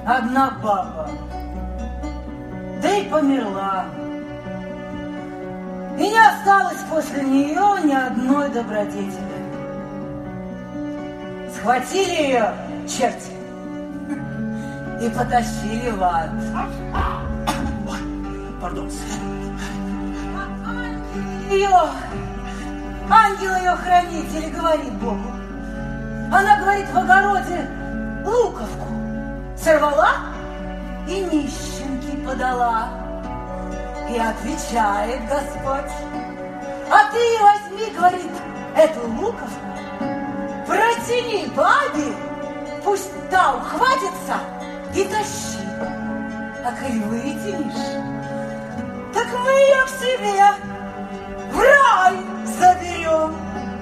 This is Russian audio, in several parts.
одна баба, да и померла. И не осталось после нее ни одной добродетели. Схватили ее черти и потащили в ад. Пардон. Ангел ее хранитель говорит Богу. Она говорит, в огороде луковку сорвала и нищенке подала. И отвечает Господь: а ты возьми, говорит, эту луковку, протяни бабе, пусть та ухватится и тащи. А коль вытянешь, так мы ее к себе в рай заберем.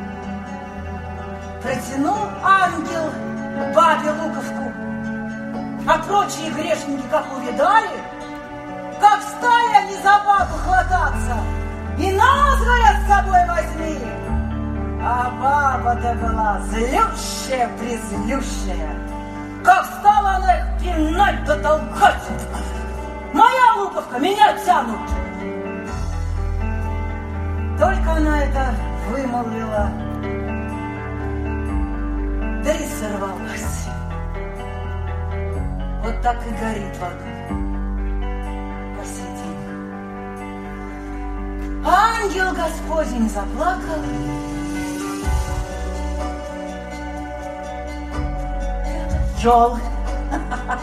Протянул ангел бабе луковку, а прочие грешники как увидали, как стали они за бабу хвататься, и нас, говорят, с собой возьми. А баба-то была злющая-призлющая, как стала она их пинать да толкать. Моя луковка, меня тянут. Только она это вымолвила, да и сорвалась. Вот так и горит в аду по сей день. Ангел Господень заплакал, Джол